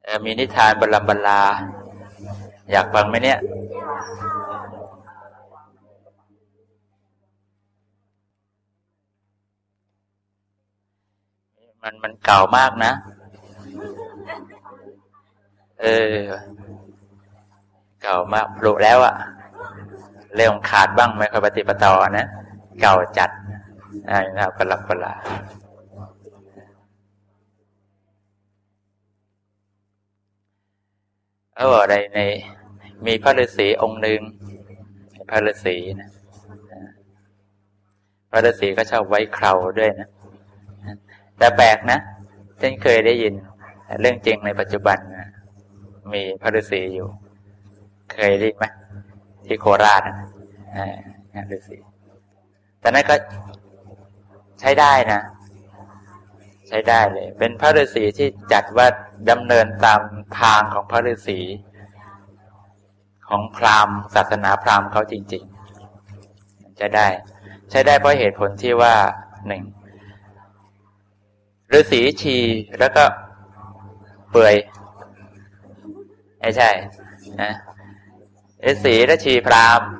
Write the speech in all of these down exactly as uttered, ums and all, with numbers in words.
มีนิทานบรรลัมบรรลาอยากฟังไหมเนี่ยมันมันเก่ามากนะเออเก่ามากปลุกแล้วอะเรื่องขาดบ้างไม่ค่อยปฏิปต่อนะเก่าจัดอ่านะครับบรรลัมบรรลาเขาบอกอะไรในมีพระฤาษีองค์หนึ่งพระฤาษีนะพระฤาษีก็ชอบไว้เคราด้วยนะแต่แปลกนะฉันเคยได้ยินเรื่องจริงในปัจจุบันนะมีพระฤาษีอยู่เคยได้ยินไหมที่โคราชนะอ่าฤาษีแต่นั้นก็ใช้ได้นะใช้ได้เลยเป็นพระฤาษีที่จัดว่าดำเนินตามทางของพระฤาษีของพราหมณ์ศาสนาพราหมณ์เขาจริงๆใช้ได้ใช้ได้เพราะเหตุผลที่ว่าหนึ่งฤาษีชีแล้วก็เปื่อยไม่ใช่นะฤาษีและชีพราหมณ์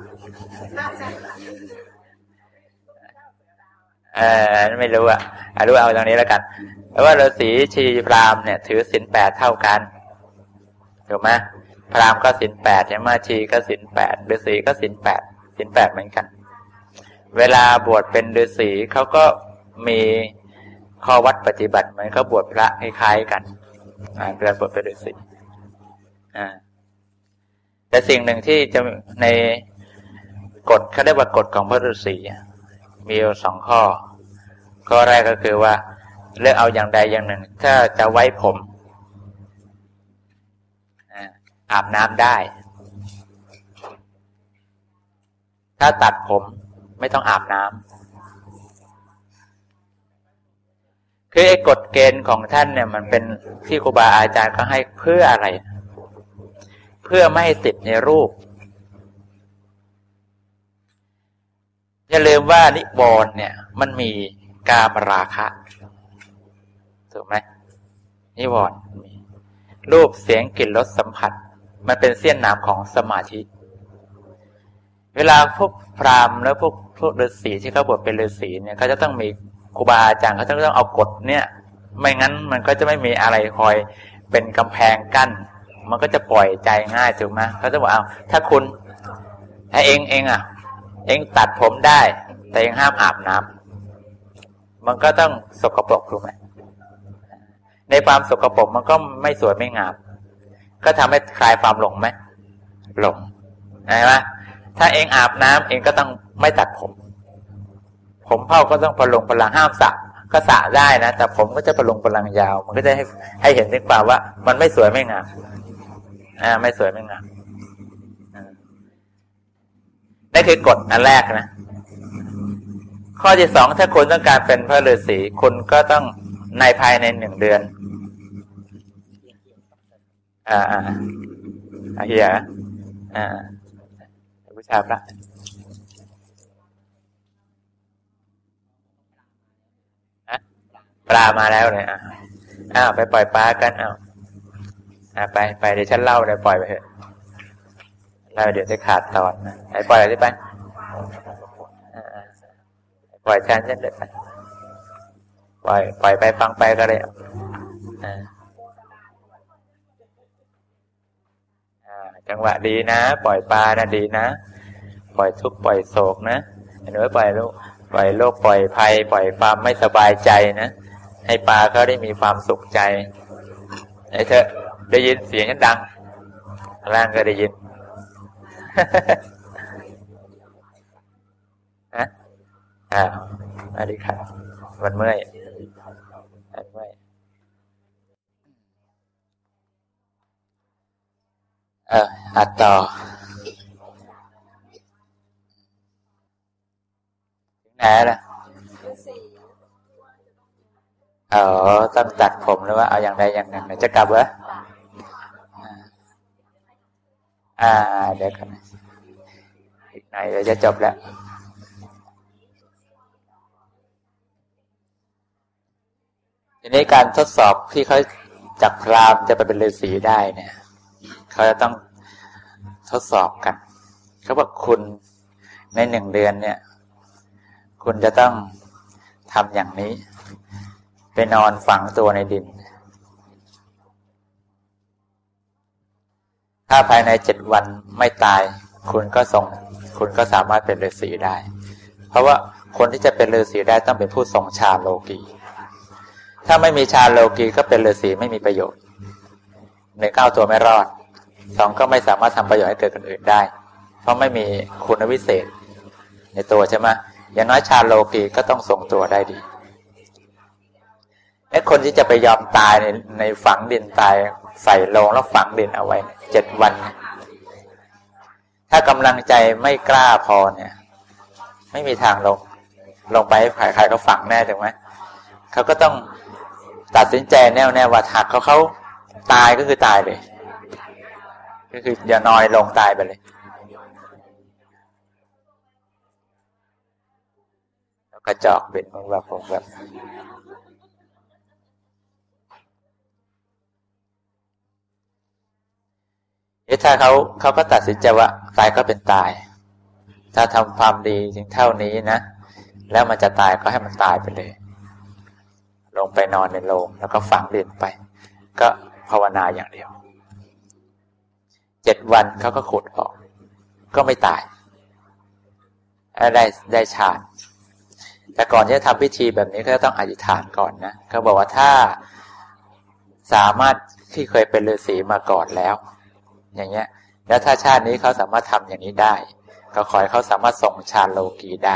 เออไม่รู้อ่ะรู้เอาตรงนี้แล้วกันเพราะว่าฤาษีชีพราหมณ์เนี่ยถือศีลแปดเท่ากันถูกไหมพราหมณ์ก็ศีลแปดใช่ไหมชีก็ศีลแปดฤาษีก็ศีลแปดศีลแปดเหมือนกันเวลาบวชเป็นฤาษีเขาก็มีข้อวัดปฏิบัติเหมือนเขาบวชพระคล้ายๆกันอ่าเวลาบวชเป็นฤาษีอ่าแต่สิ่งหนึ่งที่จะในกฎเขาเรียกว่ากฎของพระฤาษีมีอยู่สองข้อข้อแรกก็คือว่าเลือกเอาอย่างใดอย่างหนึ่งถ้าจะไว้ผมอาบน้ำได้ถ้าตัดผมไม่ต้องอาบน้ำคือไอ้กฎเกณฑ์ของท่านเนี่ยมันเป็นที่ครูบาอาจารย์เขาให้เพื่ออะไรเพื่อไม่ให้ติดในรูปอย่าลืมว่านิวรณ์เนี่ยมันมีกามราคะถูกไหมนิวรณ์มีรูปเสียงกลิ่นรสสัมผัสมันเป็นเสี้ยนหนามของสมาธิเวลาพวกพราหมณ์แล้วพวกพวกฤาษีที่เขาบวชเป็นฤาษีเนี่ยเขาจะต้องมีครูบาอาจารย์เขาจะต้องเอากฎเนี่ยไม่งั้นมันก็จะไม่มีอะไรคอยเป็นกำแพงกั้นมันก็จะปล่อยใจง่ายถูกไหมเขาจะบอกเอาถ้าคุณให้เองเองอ่ะเองตัดผมได้แต่เองห้ามอาบน้ำมันก็ต้องสกปรกถูกไหมในความสกปรกมันก็ไม่สวยไม่งามก็ทำให้คลายความหลงไหมหลงใช่ไหมถ้าเองอาบน้ำเองก็ต้องไม่ตัดผมผมเผ่าก็ต้องพลุงพลังห้ามสระก็สระได้นะแต่ผมก็จะพลุงพลังยาวมันก็จะให้ให้เห็นถึงความว่ามันไม่สวยไม่งามอ่าไม่สวยไม่งามนั่นคือกฎอันแรกนะข้อที่สองถ้าคุณต้องการเป็นพระฤาษีคุณก็ต้องในภายในหนึ่งเดือนอ่าอ่าอ่าเฮียอ่าผู้ชายพระปลามาแล้วเนี่ยอ้าวไปปล่อยปลากันอ้าวอ่าไปไปเดี๋ยวฉันเล่าเดี๋ยวปล่อยไปเถอะเล่าเดี๋ยวจะขาดตอนนะไปปล่อยอะไรไปปล่อยฉันฉันเด็ดไปปล่อยปล่อยไปฟังไปก็เลยอ่าจังหวะดีนะปล่อยปลานะดีนะปล่อยทุกข์ปล่อยโศกนะเห็นไหมปล่อยโลกปล่อยโลกปล่อยภัยปล่อยความไม่สบายใจนะให้ปลาเขาได้มีความสุขใจไอ้เธอได้ยินเสียงกันดังล่างก็ได้ยินฮะอ้าวสวัสดีครับมันเมื่อยมันเมื่อยเอออัดต่อถึงไหนล่ะเออต้องตัดผมหรือว่าเอาอย่างใดอย่างหนึ่งจะกลับเหรออ่าเดี๋ยวกันอีกหน่อยเดี๋ยวจะจบแล้วทีนี้การทดสอบที่เขาจากพราหมณ์จะไปเป็นฤาษีได้เนี่ยเขาจะต้องทดสอบกันเขาบอกคุณในหนึ่งเดือนเนี่ยคุณจะต้องทำอย่างนี้ไปนอนฝังตัวในดินถ้าภายในเจ็ดวันไม่ตายคุณก็ทรงคุณก็สามารถเป็นฤาษีได้เพราะว่าคนที่จะเป็นฤาษีได้ต้องเป็นผู้ทรงฌานโลกีถ้าไม่มีฌานโลกีก็เป็นฤาษีไม่มีประโยชน์หนึ่งก็เอาตัวไม่รอดสองก็ไม่สามารถทำประโยชน์ให้เกิดคนอื่นได้เพราะไม่มีคุณวิเศษในตัวใช่ไหมอย่างน้อยฌานโลกีก็ต้องทรงตัวได้ดีไอ้คนที่จะไปยอมตายในในฝังดินตายใส่โลงแล้วฝังดินเอาไว้เจ็ดวันถ้ากำลังใจไม่กล้าพอเนี่ยไม่มีทางลงลงไปให้ใครๆก็ฝังแน่ถูกไหมเขาก็ต้องตัดสินใจแน่วแน่ว่าหากเขาเขาตายก็คือตายเลยก็คืออย่านอยลงตายไปเลยแล้วกระจอกเป็นมันแบบผมแบบถ้าเขาเขาก็ตัดสินใจว่าตายก็เป็นตายถ้าทำความดีถึงเท่านี้นะแล้วมันจะตายก็ให้มันตายไปเลยลงไปนอนในโลงแล้วก็ฝังดินไปก็ภาวนาอย่างเดียวเจ็ดวันเขาก็ขุดออกก็ไม่ตายได้ได้ฌานแต่ก่อนที่จะทำพิธีแบบนี้ก็ต้องอธิษฐานก่อนนะเขาบอกว่าถ้าสามารถที่เคยเป็นฤาษีมาก่อนแล้วอย่างเงี้ยแล้วถ้าชาตินี้เขาสามารถทำอย่างนี้ได้ก็ขอให้เขาสามารถส่งฌานโลกีได้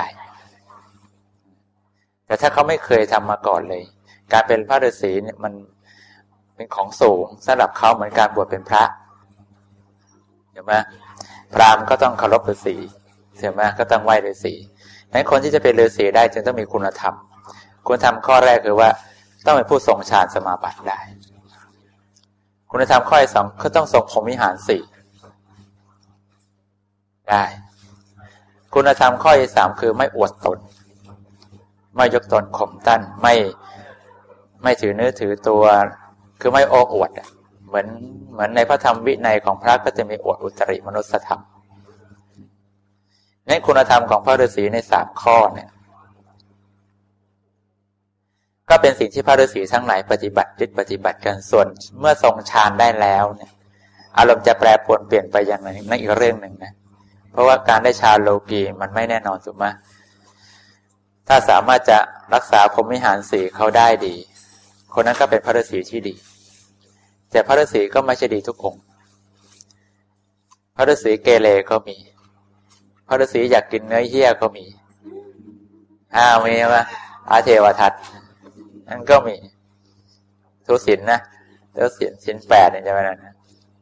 แต่ถ้าเขาไม่เคยทำมาก่อนเลยการเป็นพระฤาษีเนี่ยมันเป็นของสูงสำหรับเขาเหมือนการบวชเป็นพระเห็นไหมพราหมณ์ก็ต้องเคารพฤาษีเห็นไหมก็ต้องไหว้ฤาษีนั้นคนที่จะเป็นฤาษีได้จึงต้องมีคุณธรรมคุณธรรมข้อแรกคือว่าต้องเป็นผู้ทรงฌานสมาบัติได้คุณธรรมข้อที่สองก็ต้องทรงพรหมวิหารสี่ได้คุณธรรมข้อที่สามคือไม่อวดตนไม่ยกตนข่มตั้นไม่ไม่ถือเนื้อถือตัวคือไม่โอ้อวดเหมือนเหมือนในพระธรรมวินัยของพระก็จะมีอวดอุตริมนุสธรรมในคุณธรรมของพระฤาษีในสามข้อเนี่ยก็เป็นสิ่งที่พระฤาษีทั้งหลายปฏิบัติยึดปฏิบัติกันส่วนเมื่อทรงฌานได้แล้วเนี่ยอารมณ์จะแปรปรวนเปลี่ยนไปอย่างไรนั่นอีกเรื่องหนึ่งนะเพราะว่าการได้ฌานโลกีมันไม่แน่นอนถูกไหมถ้าสามารถจะรักษาพรหมวิหารสี่เขาได้ดีคนนั้นก็เป็นพระฤาษีที่ดีแต่พระฤาษีก็ไม่ใช่ดีทุกองค์พระฤาษีเกเรก็มีพระฤาษีอยากกินเนื้อเหี้ยก็มีอ้าวมีไหมอาเทวทัตนั่นก็มีทุศีลนะแล้วศีลศีลแปดเนี่ยใช่ไหมนะ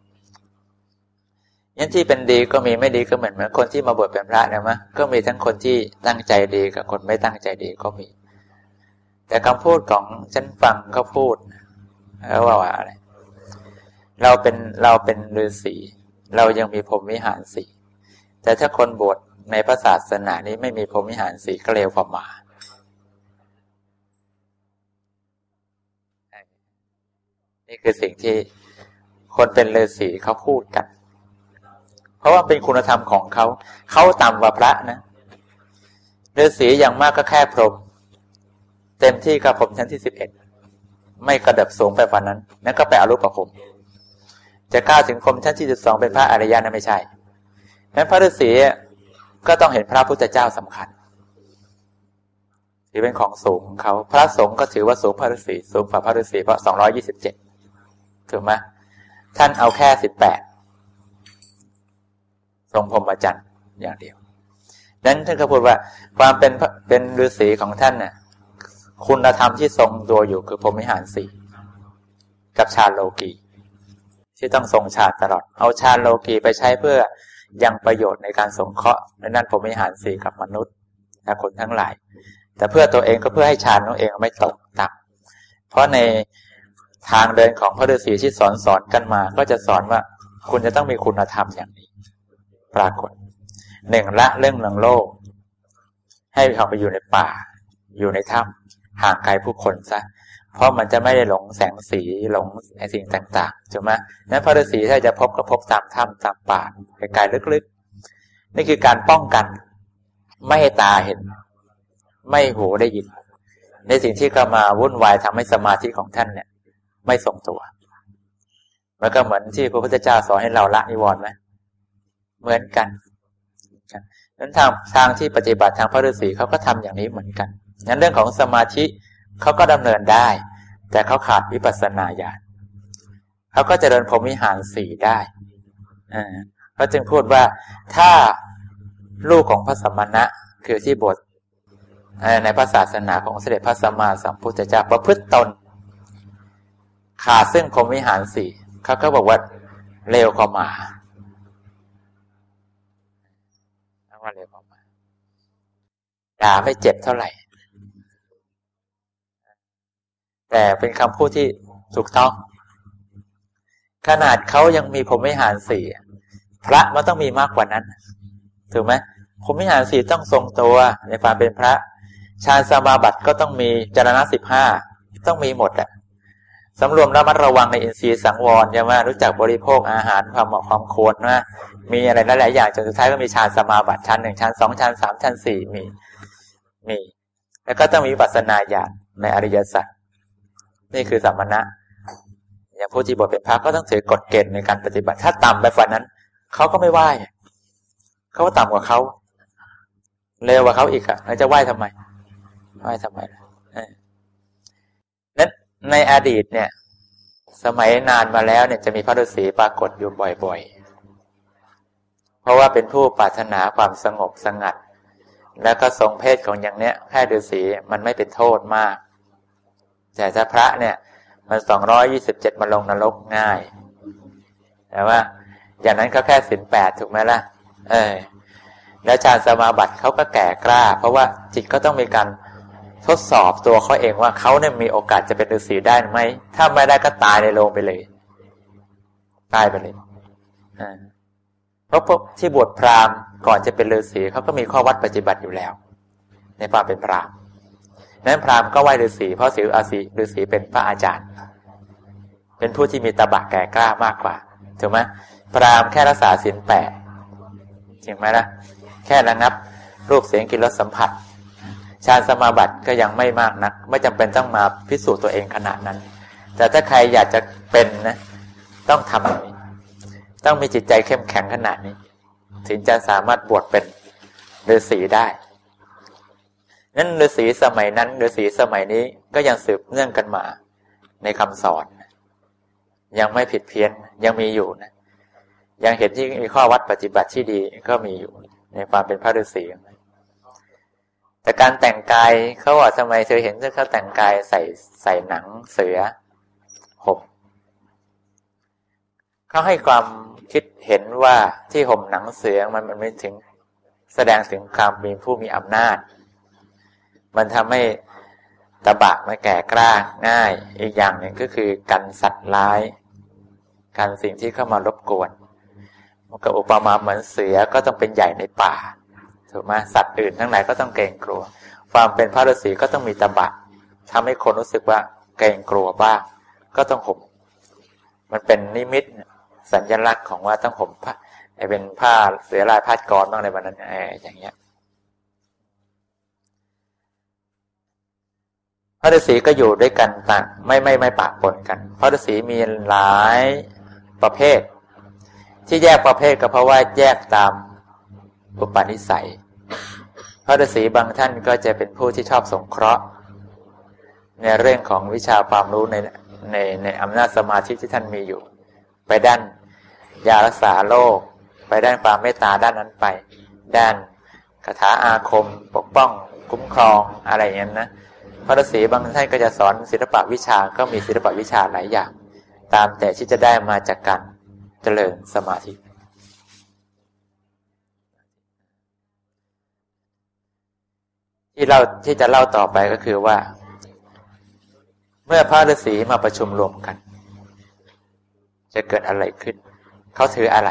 ยันที่เป็นดีก็มีไม่ดีก็เหมือนเหมือนคนที่มาบวชเป็นพระนะมั้ยก็มีทั้งคนที่ตั้งใจดีกับคนไม่ตั้งใจดีก็มีแต่คำพูดของฉันฟังเขาพูดเขาว่าอะไรเราเป็นเราเป็นฤาษีเรายังมีพรหมวิหารสี่แต่ถ้าคนบวชในพระศาสนานี้ไม่มีพรหมวิหารสี่ก็เลวกว่าหมานี่คือสิ่งที่คนเป็นฤาษีเขาพูดกันเพราะว่าเป็นคุณธรรมของเขาเขาต่ำกว่าพระนะฤาษีอย่างมากก็แค่พรหมเต็มที่ก็พรหมชั้นที่สิบเอ็ดไม่กระดับสูงไปกว่านั้นนั่นก็ไปอรูปพรหมจะก้าวถึงพรหมชั้นที่สิบสองเป็นพระอริยะนั้นไม่ใช่นั้นพระฤาษีก็ต้องเห็นพระพุทธเจ้าสำคัญถือเป็นของสูงของเขาพระสงฆ์ก็ถือว่าสูงพระฤาษีสูงกว่าพระฤาษีเพราะสองร้อยยี่สิบเจ็ดถูกไหมท่านเอาแค่สิบแปดทรงพรหมจรรย์อย่างเดียวนั้นท่านก็พูดว่าความเป็นเป็นฤาษีของท่านน่ะคุณธรรมที่ทรงตัวอยู่คือพรหมวิหารสี่กับฌานโลกีที่ต้องทรงฌานตลอดเอาฌานโลกีไปใช้เพื่อยังประโยชน์ในการสงเคราะห์ในนั้นพรหมวิหารสี่กับมนุษย์และคนทั้งหลายแต่เพื่อตัวเองก็เพื่อให้ฌานของเองไม่ตกต่ำเพราะในทางเดินของพระฤาษีที่สอนสอนกันมาก็จะสอนว่าคุณจะต้องมีคุณธรรมอย่างนี้ปรากฏหนึ่งละเรื่องเมืองโลกให้เขาไปอยู่ในป่าอยู่ในถ้ำห่างไกลผู้คนซะเพราะมันจะไม่ได้หลงแสงสีหลงไอ้สิ่งต่างๆใช่ไหมนั้นพระฤาษีถ้าจะพบก็พบตามถ้ำตามป่าไกลๆลึกๆนี่คือการป้องกันไม่ให้ตาเห็นไม่หูได้ยินในสิ่งที่เข้ามาวุ่นวายทำให้สมาธิของท่านเนี่ยไม่ทรงตัวมันก็เหมือนที่พระพุทธเจ้าสอนให้เราละนิวรณ์ไหมเหมือนกันนั้นทางทางที่ปฏิบัติทางพระฤาษีเขาก็ทำอย่างนี้เหมือนกันงั้นเรื่องของสมาธิเขาก็ดำเนินได้แต่เขาขาดวิปัสสนาญาณเขาก็เจริญพรหมวิหารสี่ได้อ่าเขาจึงพูดว่าถ้าลูกของพระสมณะคือที่บทในพระศาสนาของเสด็จพระสัมมาสัมพุทธเจ้าประพฤติตนขาดซึ่งพรหมวิหารสี่เขาก็บอกว่าเลวกว่าหมาว่าเลวกว่าหมาด่าไม่เจ็บเท่าไหร่แต่เป็นคำพูดที่ถูกต้องขนาดเขายังมีพรหมวิหารสี่พระมันต้องมีมากกว่านั้นถูกไหมพรหมวิหารสี่ต้องทรงตัวในความเป็นพระฌานสมาบัติก็ต้องมีจรณะสิบห้าต้องมีหมดอะสำรวมระมัดระวังในอินทรีย์สังวรใช่ไหมรู้จักบริโภคอาหารความเหมาะความควรนะมีอะไรหลายๆอย่างจนสุดท้ายก็มีฌานสมาบัติชั้นหนึ่งชั้นสองชั้นสามชั้นสี่มีมีแล้วก็ต้องมีวิปัสสนาญาณในอริยสัจนี่คือสัมมณะอย่างผู้ที่บวชเป็นพระก็ต้องถือกฎเกณฑ์ในการปฏิบัติถ้าต่ำไปกว่านั้นเขาก็ไม่ไหว้เขาก็ต่ำกว่าเขาเร็วกว่าเขาอีกอ่ะแล้วจะไหว้ทำไมไหว้ทำไมล่ะนั้นในอดีตเนี่ยสมัยนานมาแล้วเนี่ยจะมีพระฤาษีปรากฏอยู่บ่อยๆเพราะว่าเป็นผู้ปรารถนาความสงบสงัดแล้วก็ทรงเพศของอย่างเนี้ยแค่ฤาษีมันไม่เป็นโทษมากแต่ถ้าพระเนี่ยมันสองร้อยยี่สิบเจ็ดมาลงนรกง่ายแต่ว่าอย่างนั้นก็แค่ศีลแปดถูกไหมล่ะเออแล้วฌานสมาบัติเขาก็แก่กล้าเพราะว่าจิตก็ต้องมีการทดสอบตัวเขาเองว่าเขาเนี่ยมีโอกาสจะเป็นฤาษีได้ไหมถ้าไม่ได้ก็ตายในโรงไปเลยตายไปเลยอ่าเพราะพวกที่บวชพราหมณ์ก่อนจะเป็นฤาษีเขาก็มีข้อวัดปฏิบัติอยู่แล้วในความเป็นพราหมณ์นั้นพราหมณ์ก็ไหว้ฤาษีเพราะศีลอาศีฤาษีเป็นพระอาจารย์เป็นผู้ที่มีตบะแก่กล้ามากกว่าถูกไหมพราหมณ์แค่รักษาศีลแปดจริงไหมล่ะแค่ระงับรูปเสียงกลิ่นรสสัมผัสฌานสมาบัติก็ยังไม่มากนักไม่จำเป็นต้องมาพิสูจน์ตัวเองขนาดนั้นแต่ถ้าใครอยากจะเป็นนะต้องทำอย่างนี้ต้องมีจิตใจเข้มแข็งขนาดนี้ถึงจะสามารถบวชเป็นฤาษีได้นั้นฤาษีสมัยนั้นฤาษีสมัยนี้ก็ยังสืบเนื่องกันมาในคำสอนยังไม่ผิดเพี้ยนยังมีอยู่นะยังเห็นที่มีข้อวัดปฏิบัติที่ดีก็มีอยู่ในความเป็นพระฤาษีแต่การแต่งกายเขาว่าทำไมเธอเห็นเขาแต่งกายใส่ใส่หนังเสือห่มเขาให้ความคิดเห็นว่าที่ห่มหนังเสือมันมันไม่ถึงแสดงถึงความมีผู้มีอำนาจมันทำให้ตบะมันแก่กล้าง่ายอีกอย่างหนึ่งก็คือกันสัตว์ร้ายกันสิ่งที่เข้ามารบกวนมันก็อุปมาเหมือนเสือก็ต้องเป็นใหญ่ในป่าถูกไหมสัตว์อื่นทั้งหลายก็ต้องเกรงกลัวความเป็นพระฤาษีก็ต้องมีตบะทำให้คนรู้สึกว่าเกรงกลัวบ้างก็ต้องห่มมันเป็นนิมิตสัญลักษณ์ของว่าต้องห่มผ้าเป็นผ้าเสือลายพาดกรบ้างในวันนั้นเอออย่างเงี้ยพระฤาษีก็อยู่ด้วยกันต่างไม่ไม่ไม่ปะปนกันพระฤาษีมีหลายประเภทที่แยกประเภทก็เพราะว่าแยกตามอุปนิสัยพระฤาษีบางท่านก็จะเป็นผู้ที่ชอบสงเคราะห์ในเรื่องของวิชาความรู้ในในในอำนาจสมาธิที่ท่านมีอยู่ไปด้านยารักษาโรคไปด้านความเมตตาด้านนั้นไปด้านคาถาอาคมปกป้องคุ้มครองอะไรอย่างนั้นนะพระฤาษีบางท่านก็จะสอนศิลปะวิชาก็มีศิลปะวิชาหลายอย่างตามแต่ที่จะได้มาจากการเจริญสมาธิที่เราที่จะเล่าต่อไปก็คือว่าเมื่อพระฤาษีมาประชุมรวมกันจะเกิดอะไรขึ้นเขาถืออะไร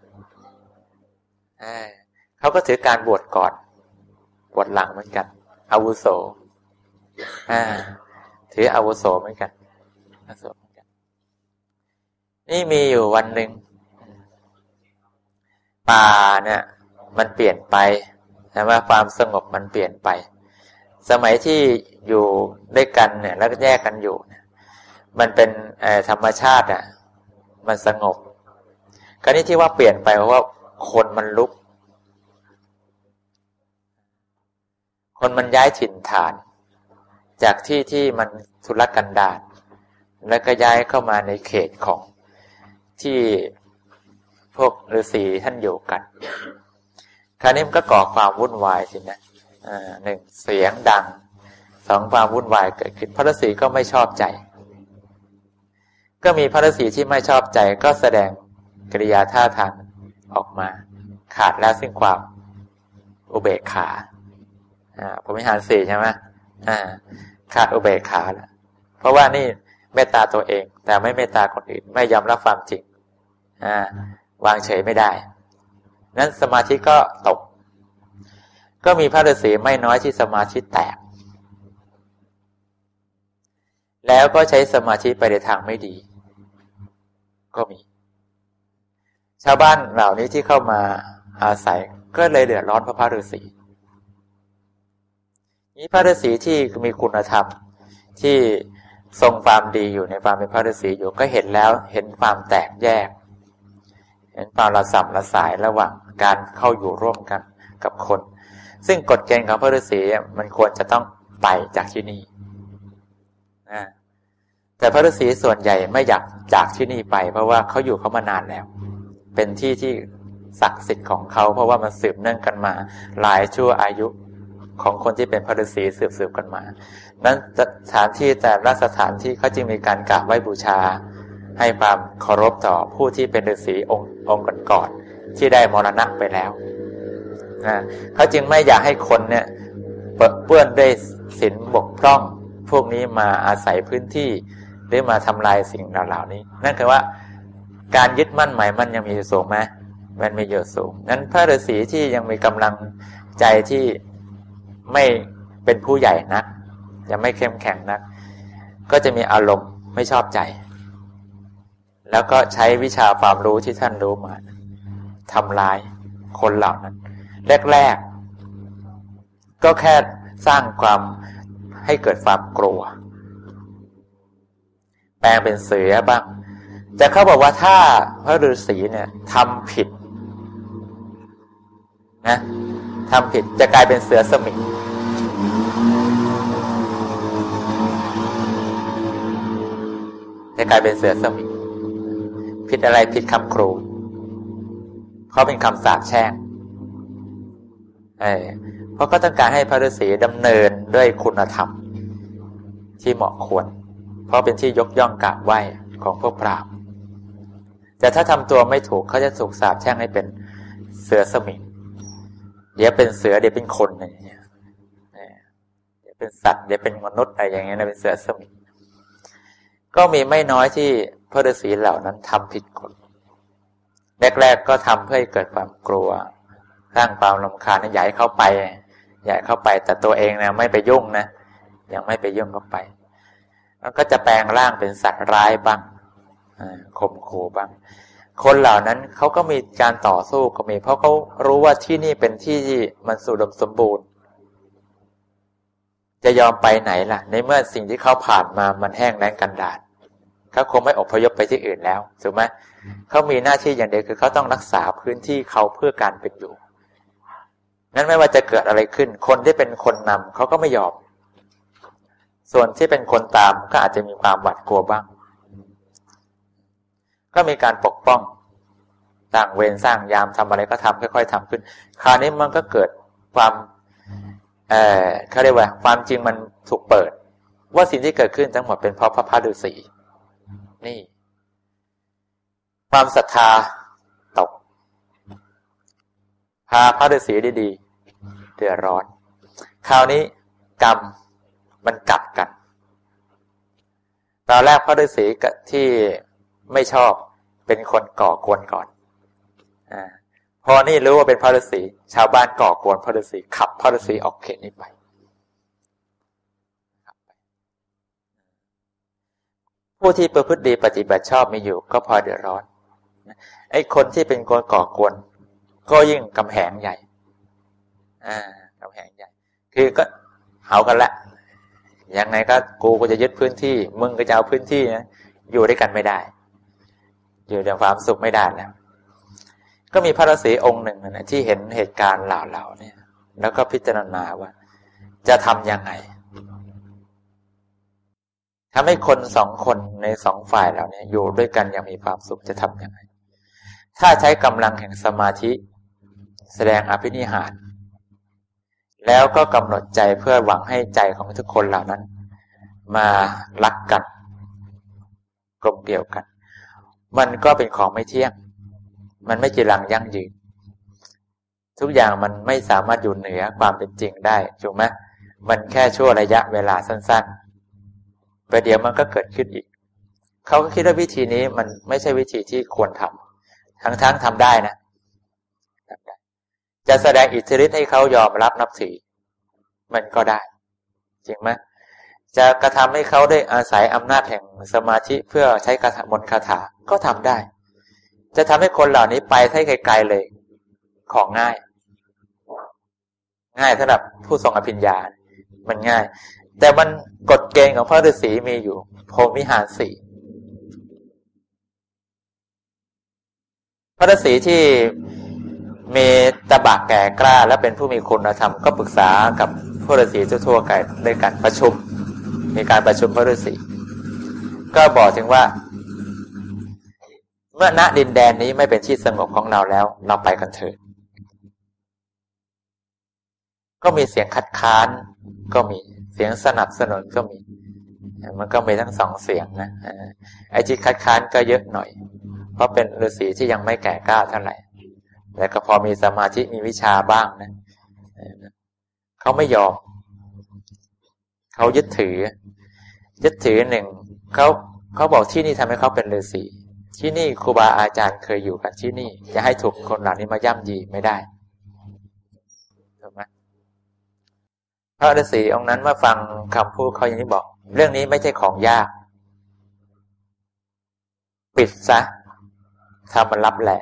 เออเขาก็ถือการบวชก่อนบวชหลังเหมือนกันอาวุโสอ่าถืออาวุโสเหมือนกันอาวุโสเหมือนกันนี่มีอยู่วันหนึ่งป่าเนี่ยมันเปลี่ยนไปนะว่าความสงบมันเปลี่ยนไปสมัยที่อยู่ด้วยกันเนี่ยแล้วก็แยกกันอยู่เนี่ยมันเป็นธรรมชาติอ่ะมันสงบคราวนี้ที่ว่าเปลี่ยนไปเพราะว่าคนมันลุกคนมันย้ายถิ่นฐานจากที่ที่มันทุรกันดารแล้วก็ย้ายเข้ามาในเขตของที่พวกฤาษีท่านอยู่กันคราวนี้มันก็ก่อความวุ่นวายสินะอ่าหนึ่งเสียงดังสองความวุ่นวายเกิดขึ้นพระฤาษีก็ไม่ชอบใจก็มีพระฤาษีที่ไม่ชอบใจก็แสดงกิริยาท่าทางออกมาขาดแล้วซึ่งความอุเบกขาอ่าพรหมวิหารสี่ใช่ไหมอ่าขาดอุเบกขาแล้วเพราะว่านี่เมตตาตัวเองแต่ไม่เมตตาคนอื่นไม่ยอมรับความจริงอ่าวางเฉยไม่ได้นั้นสมาธิก็ตกก็มีพระฤาษีไม่น้อยที่สมาธิแตกแล้วก็ใช้สมาธิไปในทางไม่ดีก็มีชาวบ้านเหล่านี้ที่เข้ามาอาศัยก็เลยเดือดร้อนเพราะพระฤาษีนี้พระฤาษีที่มีคุณธรรมที่ทรงความดีอยู่ในความเป็นพระฤาษีอยู่ก็เห็นแล้วเห็นความแตกแยกเห็นความระส่ำระสายระหว่างการเข้าอยู่ร่วมกันกับคนซึ่งกฎเกณฑ์ของพระฤาษีมันควรจะต้องไปจากที่นี่นะแต่พระฤาษีส่วนใหญ่ไม่อยากจากที่นี่ไปเพราะว่าเขาอยู่เขามานานแล้วเป็นที่ที่ศักดิ์สิทธิ์ของเขาเพราะว่ามันสืบเนื่องกันมาหลายชั่วอายุของคนที่เป็นพระฤาษีสืบสืบกันมานั้นสถานที่แต่ละสถานที่เขาจึงมีการกราบไหว้บูชาให้ความเคารพต่อผู้ที่เป็นฤาษีองค์องค์ก่อนๆที่ได้มรณะไปแล้วนะเขาจึงไม่อยากให้คนเนี่ยเปื้อนด้วยศีลบกพร่องพวกนี้มาอาศัยพื้นที่หรือมาทำลายสิ่งเหล่านี้นั่นคือว่าการยึดมั่นหมายมั่นยังมีอยู่สูงไหมมันมีอยู่สูงนั้นพระฤาษีที่ยังมีกำลังใจที่ไม่เป็นผู้ใหญ่นักยังไม่เข้มแข็งนักก็จะมีอารมณ์ไม่ชอบใจแล้วก็ใช้วิชาความรู้ที่ท่านรู้มาทำลายคนเหล่านั้นแรกๆก็แค่สร้างความให้เกิดความกลัวแปลงเป็นเสือบ้างแต่เขาบอกว่าถ้าพระฤาษีเนี่ยทำผิดนะทำผิดจะกลายเป็นเสือสมิงจะกลายเป็นเสือสมิงผิดอะไรผิดคำครูเขาเป็นคำสาปแช่งเออเพราะก็ต้องการให้พระฤาษีดำเนินด้วยคุณธรรมที่เหมาะควรเพราะเป็นที่ยกย่องกราบไหว้ของพวกพราหมณ์แต่ถ้าทำตัวไม่ถูกเขาจะถูกสาปแช่งให้เป็นเสือสมิงเดี๋ยวเป็นเสือเดี๋ยวเป็นคนอะไรอย่างเงี้ยเดี๋ยวเป็นสัตว์เดี๋ยวเป็นมนุษย์อะไรอย่างเงี้ยเป็นเสือสมิงก็มีไม่น้อยที่พระฤาษีเหล่านั้นทำผิดกฎแรกๆก็ทำเพื่อให้เกิดความกลัวสร้างความรำคาญใหญ่เข้าไปใหญ่เข้าไปแต่ตัวเองนะไม่ไปยุ่งนะยังไม่ไปยุ่งเข้าไปแล้วก็จะแปลงร่างเป็นสัตว์ร้ายบ้างข่มขู่บ้างคนเหล่านั้นเขาก็มีการต่อสู้ก็มีเพราะเขารู้ว่าที่นี่เป็นที่ที่มันสุดมสมบูรณ์จะยอมไปไหนล่ะในเมื่อสิ่งที่เขาผ่านมามันแห้งแล้งกันดารเขาคงไม่อพยพไปที่อื่นแล้วถูกไหมเขามีหน้าที่อย่างเดียวคือเขาต้องรักษาพื้นที่เขาเพื่อการเป็นอยู่นั้นไม่ว่าจะเกิดอะไรขึ้นคนที่เป็นคนนำเขาก็ไม่ยอมส่วนที่เป็นคนตามก็อาจจะมีความหวาดกลัวบ้างก็มีการปกป้องสร้างเวรสร้างยามทำอะไรก็ทำค่อยๆทำขึ้นคราวนี้มันก็เกิดความเอ่อเขาเรียกว่าความจริงมันถูกเปิดว่าสิ่งที่เกิดขึ้นทั้งหมดเป็นเพราะพระพัทธฤาษีนี่ความศรัทธาตกพาพระฤาษีดีๆเดือดร้อนคราวนี้กรรมมันกลับกันตอนแรกพระฤาษีที่ไม่ชอบเป็นคนก่อกวนก่อนอ่าพอนี่รู้ว่าเป็นพระฤาษีชาวบ้านก่อกวนพระฤาษีขับพระฤาษีออกเขตนี้ไปผู้ที่ประพฤติดีปฏิบัติชอบมีอยู่ก็พอเดือดร้อนไอ้คนที่เป็นคนก่อกวนก็ยิ่งกำแหงใหญ่อ่ากำแหงใหญ่คือก็เอากันละยังไงก็กูก็จะยึดพื้นที่มึงก็จะเอาพื้นที่นะอยู่ด้วยกันไม่ได้อยู่ในความสุขไม่ได้แล้วก็มีพระฤาษีองค์หนึ่งนะที่เห็นเหตุการณ์เหล่าๆเนี่ยแล้วก็พิจารณาว่าจะทำยังไงทำให้คนสองคนในสองฝ่ายเหล่านี้อยู่ด้วยกันอย่างมีความสุขจะทำยังไงถ้าใช้กำลังแห่งสมาธิแสดงอภินิหารแล้วก็กำหนดใจเพื่อหวังให้ใจของทุกคนเหล่านั้นมารักกันกลมเกลียวกันมันก็เป็นของไม่เที่ยงมันไม่จีรังยั่งยืนทุกอย่างมันไม่สามารถอยู่เหนือความเป็นจริงได้ถูกไหมมันแค่ชั่วระยะเวลาสั้นๆประเดี๋ยวมันก็เกิดขึ้นอีกเขาก็คิดว่าวิธีนี้มันไม่ใช่วิธีที่ควรทำทั้งๆทำได้นะทำได้จะแสดงอิทธิฤทธิ์ให้เขายอมรับนับถือมันก็ได้จริงไหมจะกระทำให้เขาได้อาศัยอำนาจแห่งสมาธิเพื่อใช้คาถามนต์คาถาก็ทำได้จะทำให้คนเหล่านี้ไปให้ไกลๆเลยของง่ายง่ายสำหรับผู้ทรงอภิญญามันง่ายแต่มันกฎเกณฑ์ของพระฤาษีมีอยู่พรหมวิหารสี่พระฤาษีที่มีตบะแก่กล้าและเป็นผู้มีคุณธรรมก็ปรึกษากับพระฤาษีทั่วๆไปด้วยกันประชุมมีการประชุมพระฤาษีก็บอกถึงว่าเมื่อณดินแดนนี้ไม่เป็นที่สงบของเราแล้วเราไปกันเถิดก็มีเสียงคัดค้านก็มีเสียงสนับสนุนก็มีมันก็มีทั้งสองเสียงนะไอ้ที่คัดค้านก็เยอะหน่อยเพราะเป็นฤาษีที่ยังไม่แก่กล้าเท่าไหร่แต่ก็พอมีสมาธิมีวิชาบ้างนะเขาไม่ยอมเขายึดถือยึดถือหนึ่งเขาเขาบอกที่นี่ทำให้เขาเป็นฤาษีที่นี่ครูบาอาจารย์เคยอยู่กันที่นี่จะให้ถูกคนเหล่านี้มาย่ำยีไม่ได้ถูกไหมพระฤาษีองค์นั้นมาฟังคำพูดเขาอย่างนี้บอกเรื่องนี้ไม่ใช่ของยากปิดซะทำมันลับแหละ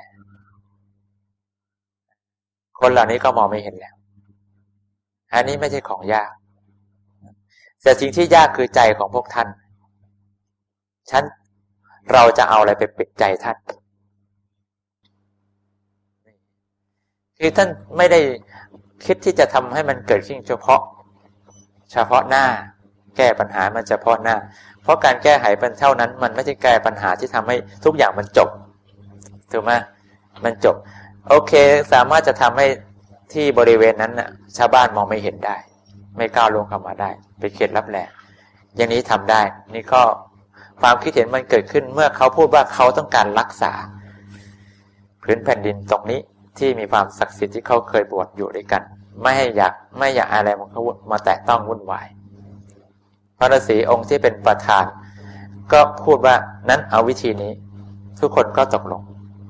คนเหล่านี้ก็มองไม่เห็นแล้วอันนี้ไม่ใช่ของยากแต่สิ่งที่ยากคือใจของพวกท่านฉันเราจะเอาอะไรไปปิดใจท่านคือท่านไม่ได้คิดที่จะทำให้มันเกิดขึ้นเฉพาะเฉพาะหน้าแก้ปัญหามันเฉพาะหน้าเพราะการแก้ไขเป็นเท่านั้นมันไม่ใช่แก้ปัญหาที่ทำให้ทุกอย่างมันจบถูกไหมมันจบโอเคสามารถจะทำให้ที่บริเวณนั้นน่ะชาวบ้านมองไม่เห็นได้ไม่ก้าวลงเข้ามาได้ไปเขตลับแลอย่างนี้ทำได้นี่ก็ความคิดเห็นมันเกิดขึ้นเมื่อเขาพูดว่าเขาต้องการรักษาพื้นแผ่นดินตรงนี้ที่มีความศักดิ์สิทธิ์ที่เขาเคยบวชอยู่ด้วยกันไม่ให้อยากไม่อยากอะไรมันเขามาแตะต้องวุ่นวายพระฤาษีองค์ที่เป็นประธานก็พูดว่านั้นเอาวิธีนี้ทุกคนก็ตกลง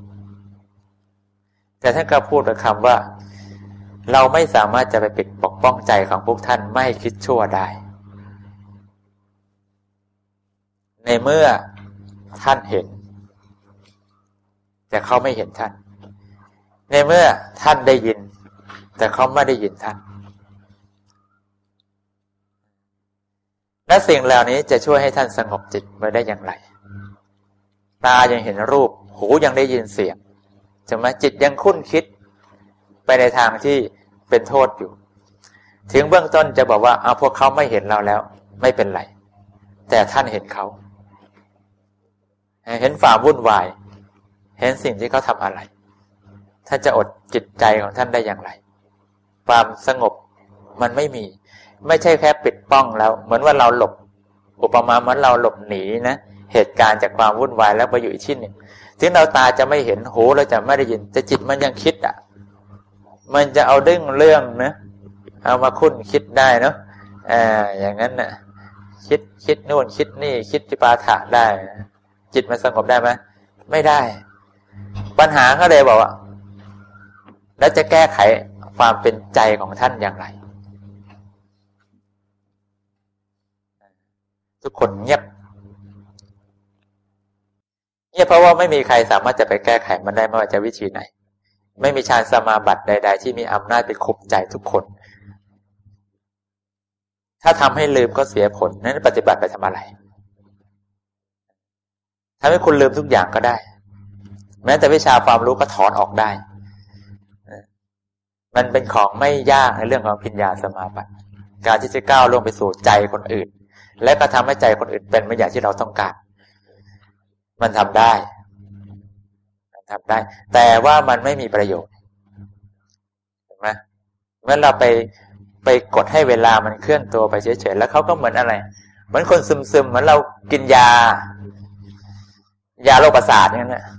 แต่ท่านก็พูดด้วยคำว่าเราไม่สามารถจะไปปิดปกป้องใจของพวกท่านไม่คิดชั่วได้ในเมื่อท่านเห็นแต่เขาไม่เห็นท่านในเมื่อท่านได้ยินแต่เขาไม่ได้ยินท่านและสิ่งเหล่านี้จะช่วยให้ท่านสงบจิตไว้ได้อย่างไรตายังเห็นรูปหูยังได้ยินเสียงใช่ไหมจิตยังคุ้นคิดไปในทางที่เป็นโทษอยู่ถึงเบื้องต้นจะบอกว่าเอาพวกเขาไม่เห็นเราแล้วไม่เป็นไรแต่ท่านเห็นเขาเห็นฝ่าวุ่นวายเห็นสิ่งที่เขาทำอะไรท่านจะอดจิตใจของท่านได้อย่างไรความสงบมันไม่มีไม่ใช่แค่ปิดป้องแล้วเหมือนว่าเราหลบอุปมาเหมือนเราหลบหนีนะเหตุการณ์จากความวุ่นวายแล้วไปอยู่อีกที่หนึ่งถึงเราตาจะไม่เห็นหูเราจะไม่ได้ยินแต่จิตมันยังคิดอ่ะมันจะเอาดึงเรื่องนะเอามาคุ้นคิดได้เนาะอ่าอย่างนั้นน่ะคิดคิดนู่นคิดนี่คิดที่ปาฐะได้จิตมันสงบได้ไหมไม่ได้ปัญหาก็เลยบอกว่าแล้วจะแก้ไขความเป็นใจของท่านอย่างไรทุกคนเงียบเนี่ยเพราะว่าไม่มีใครสามารถจะไปแก้ไขมันได้ไม่ว่าจะวิธีไหนไม่มีฌานสมาบัติใดๆที่มีอำนาจไปคุมใจทุกคนถ้าทำให้ลืมก็เสียผลนั้นปฏิบัติไปทำอะไรทำให้คุณลืมทุกอย่างก็ได้แม้แต่วิชาความรู้ก็ถอนออกได้มันเป็นของไม่ยากในเรื่องของปัญญาสมาบัติการที่จะก้าวลงไปสู่ใจคนอื่นและก็ทำให้ใจคนอื่นเป็นเหมือนอย่างที่เราต้องการมันทำได้มันทำได้แต่ว่ามันไม่มีประโยชน์เห็นไหมเมื่อเราไปไปกดให้เวลามันเคลื่อนตัวไปเฉยๆแล้วเขาก็เหมือนอะไรเหมือนคนซึมๆเหมือนเรากินยายาโรคประสาทอย่างนั้นนะ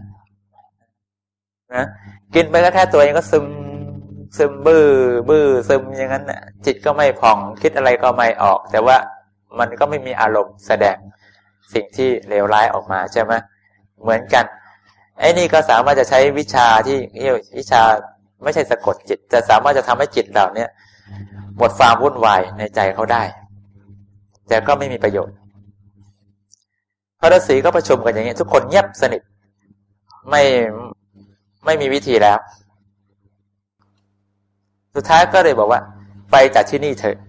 นะกินไปก็แค่ตัวเองก็ซึมซึมบื้อบื้อซึมอย่างนั้นน่ะจิตก็ไม่ผ่องคิดอะไรก็ไม่ออกแต่ว่ามันก็ไม่มีอารมณ์แสดงสิ่งที่เลวร้ายออกมาใช่ไหมเหมือนกันไอ้นี่ก็สามารถจะใช้วิชาที่วิชาไม่ใช่สะกดจิตจะสามารถจะทำให้จิตเราเนี่ยหมดความวุ่นวายในใจเขาได้แต่ก็ไม่มีประโยชน์พระฤาษีก็ประชุมกันอย่างนี้ทุกคนเงียบสนิทไม่ไม่มีวิธีแล้วสุดท้ายก็เลยบอกว่าไปจากที่นี่เถอะ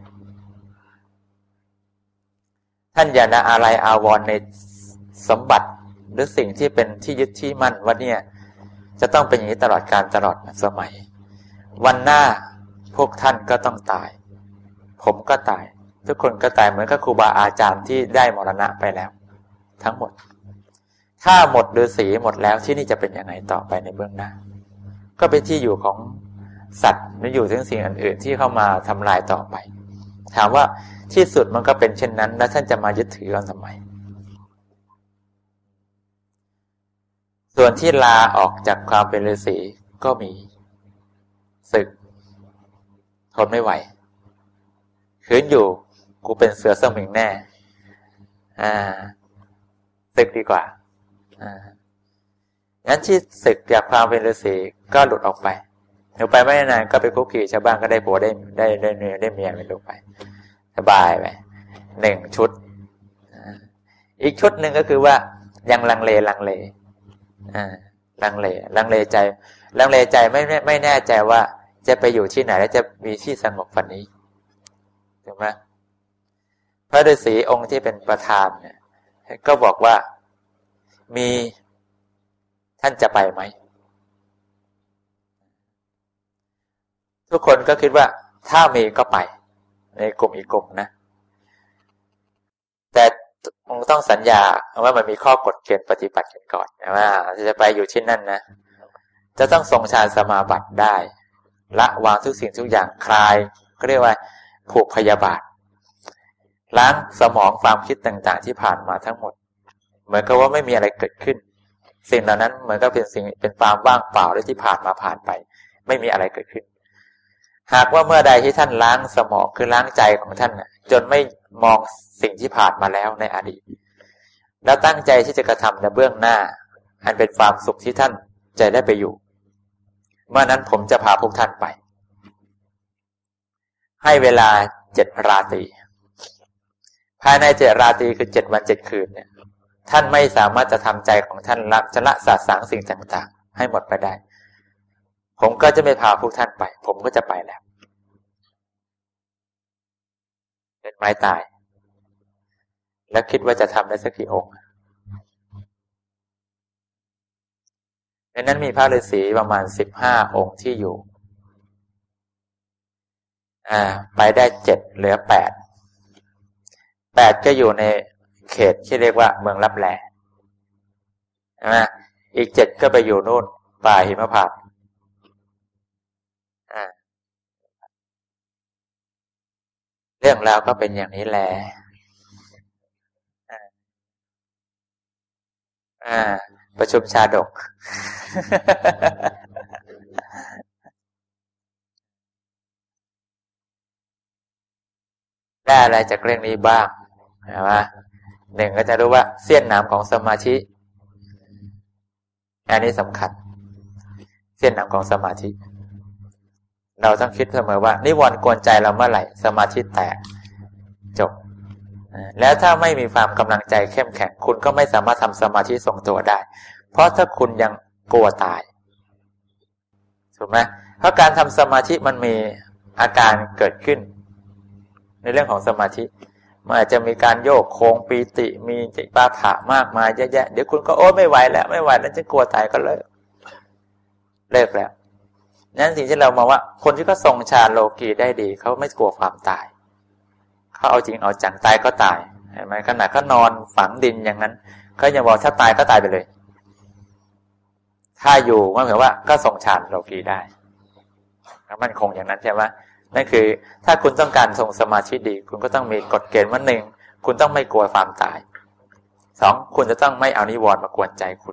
ท่านอย่านะอะไรอาวรณ์ในสมบัติหรือสิ่งที่เป็นที่ยึดที่มั่นว่าเนี่ยจะต้องเป็นอย่างนี้ตลอดกาลตลอดสมัยวันหน้าพวกท่านก็ต้องตายผมก็ตายทุกคนก็ตายเหมือนกับครูบาอาจารย์ที่ได้มรณะไปแล้วทั้งหมดถ้าหมดฤาษีหมดแล้วที่นี่จะเป็นยังไงต่อไปในเบื้องหน้าก็เป็นที่อยู่ของสัตว์หรืออยู่ทั้งสิ่งอื่นๆที่เข้ามาทำลายต่อไปถามว่าที่สุดมันก็เป็นเช่นนั้นแล้วท่านจะมายึดถือกันทำไมส่วนที่ลาออกจากความเป็นฤาษีก็มีสึกทนไม่ไหวขืนอยู่กูเป็นเสือสมิงแน่อ่าสึกดีกว่าอ่างั้นที่สึกจากความเป็นฤาษีก็หลุดออกไปเดี๋ยวไปไม่นานก็ไปคุกคีชาวบ้านก็ได้ผัวได้ได้ได้เนื้อได้เมียไปลูกไปสบายไปหนึ่งชุดอีกชุดหนึ่งก็คือว่ายังลังเลลังเลอ่าลังเลลังเลใจลังเลใจไม่ไม่ไม่แน่ใจว่าจะไปอยู่ที่ไหนแล้วจะมีที่สงบฝันนี้ถูกไหมพระฤาษีองค์ที่เป็นประธานเนี่ยก็บอกว่ามีท่านจะไปไหมทุกคนก็คิดว่าถ้ามีก็ไปในกลุ่มอีกกลุ่มนะแต่ต้องสัญญาว่ามันมีข้อกฎเกณฑ์ปฏิบัติกันก่อนว่าจะไปอยู่ที่นั่นนะจะต้องทรงฌานสมาบัติได้ละวางทุกสิ่งทุกอย่างคลายก็เรียกว่าผูกพยาบาทล้างสมองความคิดต่างๆที่ผ่านมาทั้งหมดเหมือนกับว่าไม่มีอะไรเกิดขึ้นสิ่งเหล่านั้นเหมือนกับเป็นสิ่งเป็นความว่างเปล่าที่ผ่านมาผ่านไปไม่มีอะไรเกิดขึ้นหากว่าเมื่อใดที่ท่านล้างสมองคือล้างใจของท่านจนไม่มองสิ่งที่ผ่านมาแล้วในอดีตแล้วตั้งใจที่จะกระทำในเบื้องหน้าอันเป็นความสุขที่ท่านจะได้ไปอยู่เมื่อนั้นผมจะพาพวกท่านไปให้เวลาเจ็ดราตรีภายในเจ็ดราตรีคือเจ็ดวันเจ็ดคืนเนี่ยท่านไม่สามารถจะทำใจของท่านละจะละสาสางสิ่งต่างๆให้หมดไปได้ผมก็จะไม่พาพวกท่านไปผมก็จะไปแล้วเป็นไม้ตายแล้วคิดว่าจะทำได้สักกี่องค์ในนั้นมีพระฤาษีประมาณสิบห้าองค์ที่อยู่อ่าไปได้เจ็ดเหลือแปดแปดก็อยู่ในเขตที่เรียกว่าเมืองลับแลใช่ไหมอีกเจ็ดก็ไปอยู่นู่นป่าหิมพานต์อ่าเรื่องราวก็เป็นอย่างนี้แหละอ่าอ่าประชุมชาดก ได้อะไรจากเรื่องนี้บ้างใช่ไหมหนึ่งก็จะรู้ว่าเสี้ยนหนามของสมาธิอันนี้สำคัญเสี้ยนหนามของสมาธิเราต้องคิดเสมอว่านิวรณ์กวนใจเราเมื่อไหร่สมาธิแตกจบแล้วถ้าไม่มีความกำลังใจเข้มแข็งคุณก็ไม่สามารถทำสมาธิทรงตัวได้เพราะถ้าคุณยังกลัวตายถูกไหมเพราะการทำสมาธิมันมีอาการเกิดขึ้นในเรื่องของสมาธิมันอาจจะมีการโยกโค้งปีติมีจิปาถะมากมายเยอะแยะเดี๋ยวคุณก็โอ้ไม่ไหวแล้วไม่ไหวแล้วจะกลัวตายก็เลิกเลิกแล้วนั้นสิ่งที่เรามองว่าคนที่เขาทรงฌานโลกีได้ดีเขาไม่กลัวความตายเขาเอาจริงเอาจังตายก็ตายเห็นไหมขณะเขานอนฝังดินอย่างนั้นเขายังบอกถ้าตายก็ตายไปเลยถ้าอยู่ก็หมายว่าก็ทรงฌานโลกีได้มันคงอย่างนั้นใช่ไหมนั่นคือถ้าคุณต้องการทรงสมาธิดีคุณก็ต้องมีกฎเกณฑ์ว่าหนึ่งคุณต้องไม่กลัวความตายสองคุณจะต้องไม่เอานิวรณ์มากวนใจคุณ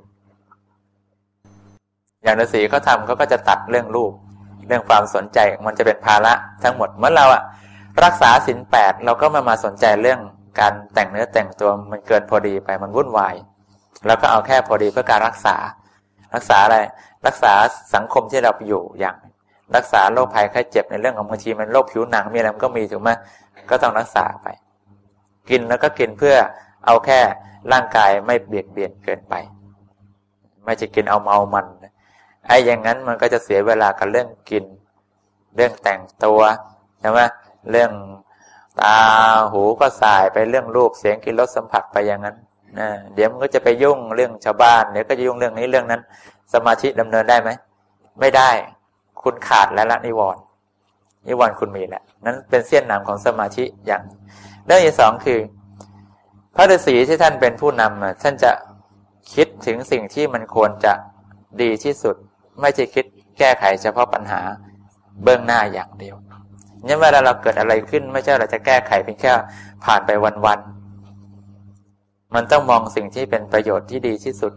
อย่างฤาษีเขาทำเขาก็จะตัดเรื่องรูปเรื่องความสนใจมันจะเป็นภาระทั้งหมดเมื่อเราอะรักษาศีลแปดเราก็มามาสนใจเรื่องการแต่งเนื้อแต่งตัวมันเกินพอดีไปมันวุ่นวายแล้วก็เอาแค่พอดีเพื่อการรักษารักษาอะไรรักษาสังคมที่เราอยู่อย่างรักษาโรคภัยไข้เจ็บในเรื่องของบางทีมันโรคผิวหนังมีอะไรมันก็มีถูกไหมก็ต้องรักษาไปกินแล้วก็กินเพื่อเอาแค่ร่างกายไม่เบียดเบียนเกินไปไม่จะกินเอาเมามันไอ้อย่างนั้นมันก็จะเสียเวลากับเรื่องกินเรื่องแต่งตัวใช่ไหมเรื่องตาหูก็สายไปเรื่องรูปเสียงกลิ่นรสสัมผัสไปอย่างนั้นนะเดี๋ยวมันก็จะไปยุ่งเรื่องชาวบ้านเดี๋ยวก็จะยุ่งเรื่องนี้เรื่องนั้นสมาธิดำเนินได้ไหมไม่ได้คุณขาดแล้วละนิวรณ์นิวรณ์คุณมีแล้วนั้นเป็นเสี้ยนหนามของสมาธิอย่างเรื่องที่สองคือพระฤาษีที่ท่านเป็นผู้นำท่านจะคิดถึงสิ่งที่มันควรจะดีที่สุดไม่ใช่คิดแก้ไขเฉพาะปัญหาเบื้องหน้าอย่างเดียวเนี่ยเวลาเราเกิดอะไรขึ้นไม่ใช่เราจะแก้ไขเพียงแค่ผ่านไปวันๆมันต้องมองสิ่งที่เป็นประโยชน์ที่ดีที่สุด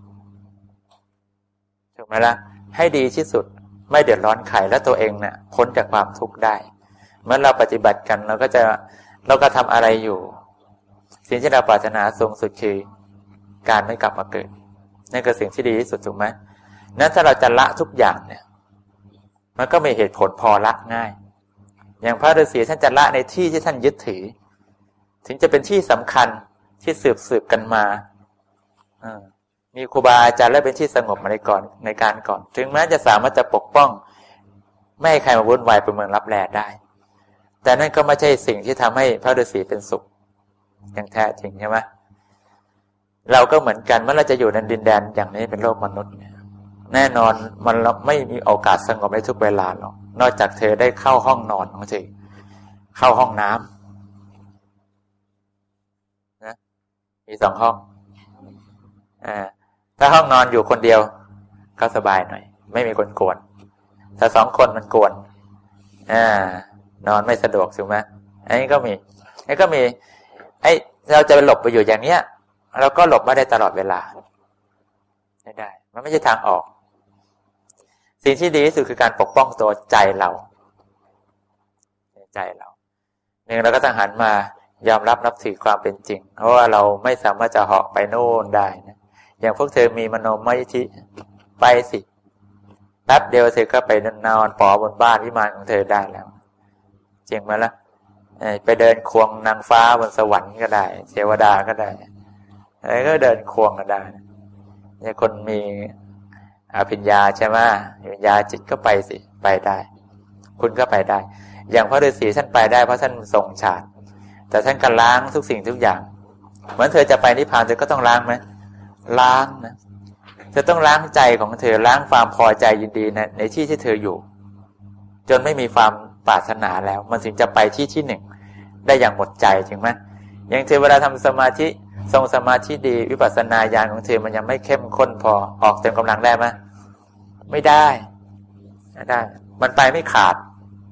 ถูกไหมล่ะให้ดีที่สุดไม่เดือดร้อนใครและตัวเองเนี่ยพ้นจากความทุกข์ได้เมื่อเราปฏิบัติกันเราก็จะเราก็ทำอะไรอยู่สิ่งที่เราปรารถนาสูงสุดคือการไม่กลับมาเกิดนั่นคือสิ่งที่ดีที่สุดถูกไหมนั้นถ้าเราจะละทุกอย่างเนี่ยมันก็มีเหตุผลพอละง่ายอย่างพระฤาษีท่านจะละในที่ที่ท่านยึดถือถึงจะเป็นที่สำคัญที่สืบสืบกันมามีครูบาอาจารย์และเป็นที่สงบมาในก่อนในการก่อนถึงแม้จะสามารถจะปกป้องไม่ให้ใครมาวุ่นวายเป็นเมืองลับแลได้แต่นั่นก็ไม่ใช่สิ่งที่ทำให้พระฤาษีเป็นสุขอย่างแท้จริงใช่ไหมเราก็เหมือนกันเมื่อเราจะอยู่ในดินแดนอย่างนี้เป็นโลกมนุษย์แน่นอนมันไม่มีโอกาสสงบในทุกเวลาหรอกนอกจากเธอได้เข้าห้องนอนของเธอเข้าห้องน้ำนะมีสองห้องอ่าถ้าห้องนอนอยู่คนเดียวก็สบายหน่อยไม่มีคนกวนถ้าสองคนมันกวนอ่านอนไม่สะดวกถูกไหมอันนี้ก็มีอันนี้ก็มีไอ้เราจะหลบไปอยู่อย่างเนี้ยเราก็หลบไม่ได้ตลอดเวลาไม่ได้มันไม่ใช่ทางออกสิ่งที่ดีที่สุดคือการปกป้องตัวใจเราใจเราหนึ่งเราก็ต้องหันมายอมรับนับถือความเป็นจริงเพราะว่าเราไม่สามารถจะเหาะไปโน่นได้นะอย่างพวกเธอมีมโนมยิทธิไปสิแป๊บเดียวเธอก็ไปนอนปอบนบ้านวิมานของเธอได้แล้วจริงไหมล่ะไปเดินควงนางฟ้าบนสวรรค์ก็ได้เทวดาก็ได้อะไรก็เดินควงกันได้เนี่ยคนมีอภิญญาใช่ไหมอภิญญาจิตก็ไปสิไปได้คุณก็ไปได้อย่างพระฤาษีท่านไปได้เพราะท่านทรงฌานแต่ท่านก็ล้างทุกสิ่งทุกอย่างเหมือนเธอจะไปนิพพานเธอก็ต้องล้างไหมล้างนะเธอต้องล้างใจของเธอล้างความพอใจยินดีในในที่ที่เธออยู่จนไม่มีความปรารถนาแล้วมันถึงจะไปที่ที่หนึ่งได้อย่างหมดใจจริงไหมอย่างเธอเวลาทำสมาธิทรงสมาธิดีวิปัสสนาญาณของเธอมันยังไม่เข้มข้นพอออกเต็มกำลังได้ไหมไม่ได้ไม่ได้มันไปไม่ขาด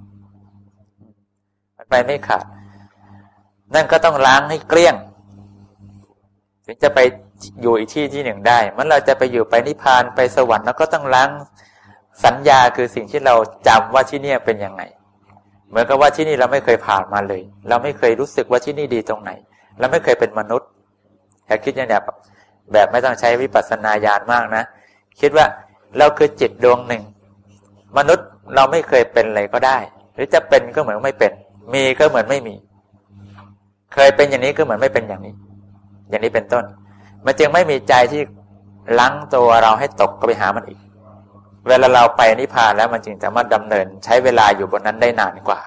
มันไปไม่ขาดนั่นก็ต้องล้างให้เกลี้ยงถึงจะไปอยู่อีกที่ที่หนึ่งได้มันเราจะไปอยู่ไปนิพพานไปสวรรค์แล้วก็ต้องล้างสัญญาคือสิ่งที่เราจำว่าที่นี่เป็นยังไงเหมือนกับว่าที่นี่เราไม่เคยผ่านมาเลยเราไม่เคยรู้สึกว่าที่นี่ดีตรงไหนเราไม่เคยเป็นมนุษย์แต่คิดอย่างแบบแบบไม่ต้องใช้วิปัสสนาญาณมากนะคิดว่าเราคือจิตดวงหนึ่งมนุษย์เราไม่เคยเป็นอะไรก็ได้หรือจะเป็นก็เหมือนไม่เป็นมีก็เหมือนไม่มีเคยเป็นอย่างนี้ก็เหมือนไม่เป็นอย่างนี้อย่างนี้เป็นต้นมันจึงไม่มีใจที่ลั้งตัวเราให้ตกก็ไปหามันอีกเวลาเราไปนิพพานแล้วมันจึงสามารถดำเนินใช้เวลาอยู่บนนั้นได้นานกว่า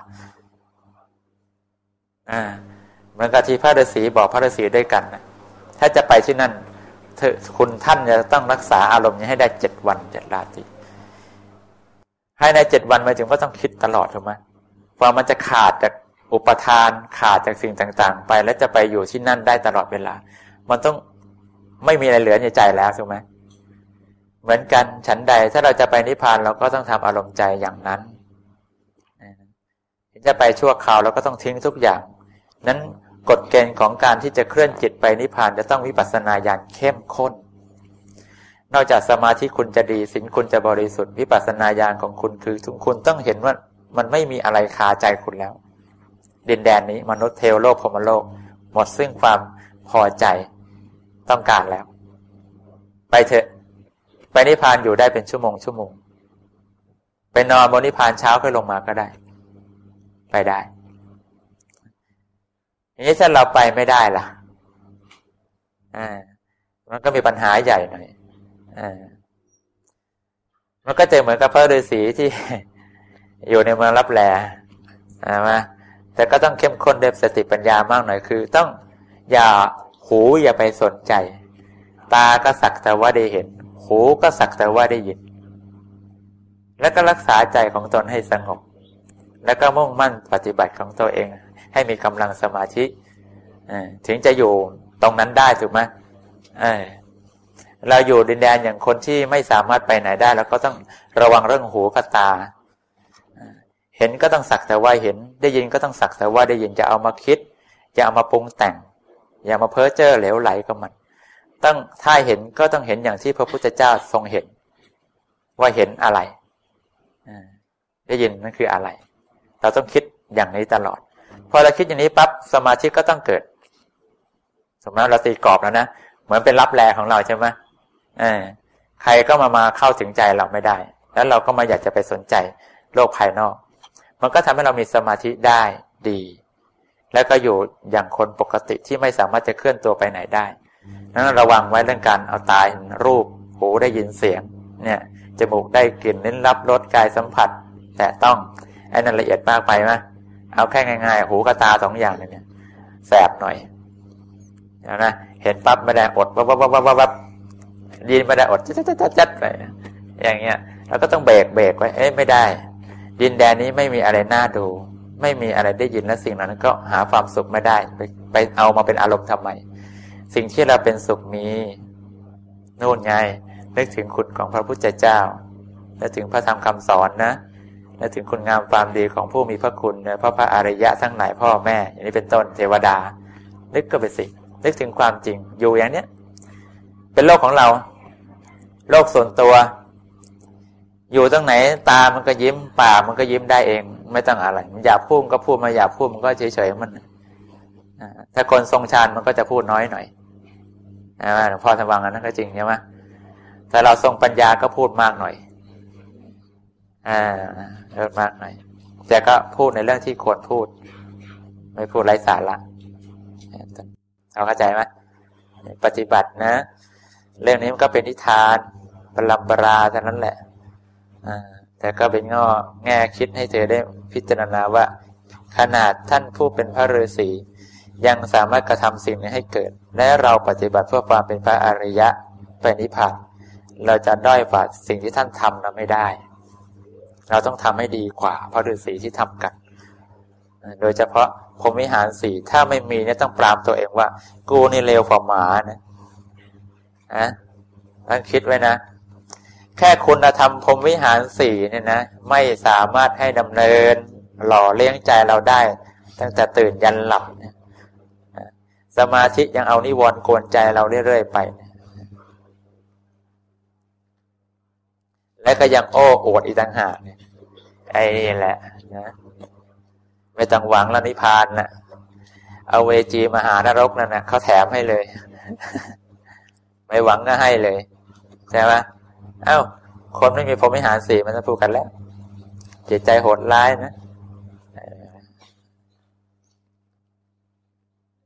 อ่าเหมือนกับที่พระฤาษีบอกพระฤาษีด้วยกันนะถ้าจะไปที่นั่นเธอคุณท่านจะต้องรักษาอารมณ์นี้ให้ได้เจ็ดวันเจ็ดราตรีให้ในเจ็ดวันมันจึงก็ต้องคิดตลอดถูกไหมเพราะมันจะขาดจากอุปทานขาดจากสิ่งต่างๆไปแล้วจะไปอยู่ที่นั่นได้ตลอดเวลามันต้องไม่มีอะไรเหลือในใจแล้วถูกไหมเหมือนกันฉันใดถ้าเราจะไปนิพพานเราก็ต้องทำอารมณ์ใจอย่างนั้นจะไปชั่วคราวเราก็ต้องทิ้งทุกอย่างนั้นกฎเกณฑ์ของการที่จะเคลื่อนจิตไปนิพพานจะต้องวิปัสสนาญาณเข้มข้นนอกจากสมาธิคุณจะดีศีลคุณจะบริสุทธิ์วิปัสสนาญาณของคุณคือทุกคุณต้องเห็นว่ามันไม่มีอะไรคาใจคุณแล้วดินแดนนี้มนุษย์เทวโลกพรหมโลกหมดซึ่งความพอใจต้องการแล้วไปเถอะไปนิพพานอยู่ได้เป็นชั่วโมงชั่วโมงไปนอนบนนิพพานเช้าค่อยลงมาก็ได้ไปได้อย่างนี้ถ้าเราไปไม่ได้ล่ะอ่ามันก็มีปัญหาใหญ่หน่อยอ่ามันก็จะเหมือนกับพระฤาษีที่ อยู่ในเมืองลับแลอ่ามาแต่ก็ต้องเข้มข้นด้วยสติปัญญามากหน่อยคือต้องอย่าหูอย่าไปสนใจตาก็สักแต่ว่าได้เห็นหูก็สักแต่ว่าได้ยินแล้วก็รักษาใจของตนให้สงบแล้วก็มุ่งมั่นปฏิบัติของตัวเองให้มีกำลังสมาธิถึงจะอยู่ตรงนั้นได้ถูกไหมเราอยู่ดินแดนอย่างคนที่ไม่สามารถไปไหนได้แล้วก็ต้องระวังเรื่องหูกับตาเห็นก็ต้องสักแต่ว่าเห็นได้ยินก็ต้องสักแต่ว่าได้ยินจะเอามาคิดอย่าเอามาปรุงแต่งอย่ามาเพ้อเจ้อเหลวไหลกับมันต้องถ้าเห็นก็ต้องเห็นอย่างที่พระพุทธเจ้าทรงเห็นว่าเห็นอะไรได้ยินนั่นคืออะไรเราต้องคิดอย่างนี้ตลอดพอเราคิดอย่างนี้ปั๊บสมาธิก็ต้องเกิดสมมติเราตีกรอบแล้วนะเหมือนเป็นรับแลของเราใช่ไหมเออใครก็มามาเข้าถึงใจเราไม่ได้แล้วเราก็มาอยากจะไปสนใจโลกภายนอกมันก็ทำให้เรามีสมาธิได้ดีแล้วก็อยู่อย่างคนปกติที่ไม่สามารถจะเคลื่อนตัวไปไหนได้นั้นระวังไว้เรื่องการเอาตาเห็นรูปหูได้ยินเสียงเนี่ยจมูกได้กลิ่นลิ้นรับรสกายสัมผัสแต่ต้องไอ้นั่นละเอียดมากไปไหมเอาแค่ง่ายๆหูกับตาสองอย่างเนี่ยแสบหน่อยนะเห็นปั๊บไม่ได้อดวับวับวับวับวับยินไม่ได้อดจัดจัดจัดจัดไปอย่างเงี้ยเราก็ต้องเบรกเบรกไว้เอ้ยไม่ได้ดินแดนนี้ไม่มีอะไรน่าดูไม่มีอะไรได้ยินและสิ่งนั้นก็หาความสุขไม่ได้ไปไปเอามาเป็นอารมณ์ทำไมสิ่งที่เราเป็นสุขมีนู่นไงนึกถึงคุณของพระพุทธเจ้านึกถึงพระธรรมคำสอนนะนึกถึงคุณงามความดีของผู้มีพระคุณนะพระพระอริยะทั้งหลายพ่อแม่อย่างนี้เป็นต้นเทวดานึกก็ไปสินึกถึงความจริงอยู่อย่างเนี้ยเป็นโลกของเราโลกส่วนตัวอยู่ตรงไหนตามันก็ยิ้มปากมันก็ยิ้มได้เองไม่ต้องอะไรมันอยากพูดก็พูดมาอยากพูดมันก็เฉยๆมันถ้าคนทรงฌานมันก็จะพูดน้อยหน่อยหลวงพ่อท่านว่างั้นนั่นก็จริงใช่ไหมแต่เราทรงปัญญาก็พูดมากหน่อยอ่าเยอะมากหน่อยแต่ก็พูดในเรื่องที่ควรพูดไม่พูดไร้สาระเราเข้าใจไหมปฏิบัตินะเรื่องนี้มันก็เป็นนิทานปรัมปราเท่านั้นแหละอ่าแต่ก็เป็นง้อแง่คิดให้เธอได้พิจารณาว่าขนาดท่านผู้เป็นพระฤาษียังสามารถกระทำสิ่งนี้ให้เกิดและเราปฏิบัติเพื่อความเป็นพระอริยะไปนิพพานเราจะด้อยกว่าสิ่งที่ท่านทำเราไม่ได้เราต้องทำให้ดีกว่าพระฤาษีที่ทำกันโดยเฉพาะพรหมวิหารสี่ถ้าไม่มีเนี่ยต้องปรามตัวเองว่ากูนี่เลวกว่าหมานะนะต้องคิดไว้นะแค่คุณธรรมพรหมวิหารสี่เนี่ยนะไม่สามารถให้ดำเนินหล่อเลี้ยงใจเราได้ตั้งแต่ตื่นยันหลับเนี่ยสมาธิยังเอานิวรณ์กวนใจเราเรื่อยๆไปและก็ยังโอ้อวดอีกต่างหากเนี่ยไอ้นี่แหละนะไม่ต้องหวังละนิพพานนะเอาเวจีมหานรกนั่นนะเขาแถมให้เลยไม่หวังก็ให้เลยใช่ไหมเอ้าคนไม่มีพรหมวิหารสี่มันจะพูดกันแล้วจิตใจโหดร้ายนะ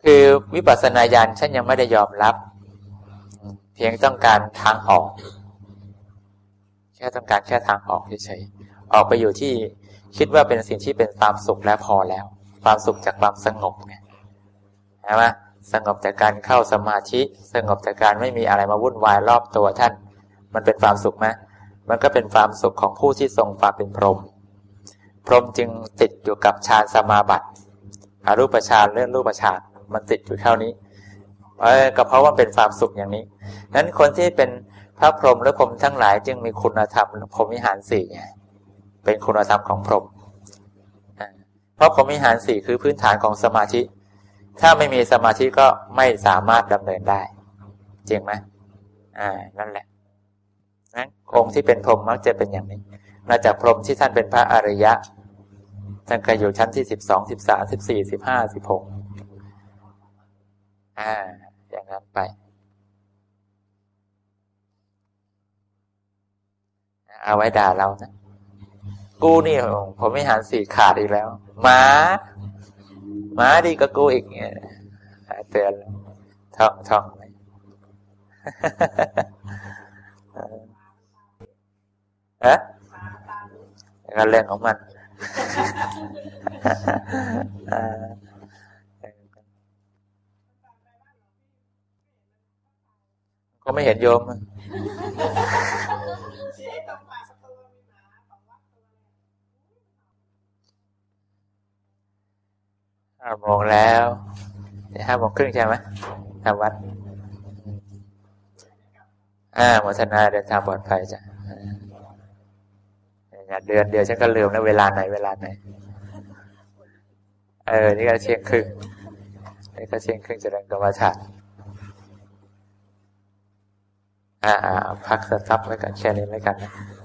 คือวิปัสสนาญาณฉันยังไม่ได้ยอมรับเพียงต้องการทางออกแค่ต้องการแค่ทางออกเฉยๆออกไปอยู่ที่คิดว่าเป็นสิ่งที่เป็นความสุขแล้วพอแล้วความสุขจากความสงบไงใช่ไหมสงบจากการเข้าสมาธิสงบจากการไม่มีอะไรมาวุ่นวายรอบตัวท่านมันเป็นความสุขไหมมันก็เป็นความสุขของผู้ที่ทรงความเป็นพรหมพรหมจึงติดอยู่กับฌานสมาบัติอรูปฌานเรื่องรูปฌานมันติดอยู่เท่านี้เออก็เพราะว่าเป็นความสุขอย่างนี้นั้นคนที่เป็นพระพรหมหรือพรหมทั้งหลายจึงมีคุณธรรมพรหมวิหารสี่ไงเป็นคุณธรรมของพรหมเพราะพรหมวิหารสี่คือพื้นฐานของสมาธิถ้าไม่มีสมาธิก็ไม่สามารถดำเนินได้จริงไหมอ่านั่นแหละนั้นองค์ที่เป็นพรหมมักจะเป็นอย่างนี้มาจากพรหมที่ท่านเป็นพระอริยะท่านก็อยู่ชั้นที่สิบสองสิบสามสิบสี่สิบห้าสิบหกอ่าอย่างนั้นไปเอาไว้ด่าเรานะกูนี่ผมไม่หันสี่ขาดอีกแล้วหมาหมาดีก็กูอีกเนี่ยเตือนท่องท่องไหมเอ๊ะก็เรื่องของมันก็ไม่เห็นโยมห้าโมงแล้วห้าโมงครึ่งใช่ไหมทำวัดอ่าโมทนาเดินทางปลอดภัยจ้ะเดือนเดียวฉันก็ลืมแล้วเวลาไหนเวลาไหนเออนี่ก็เที่ยงครึ่งนี่ก็เที่ยงครึ่งจะเดินกรรมฐานอ่าพักสักพักไว้กันแค่นี้แล้วกันนะ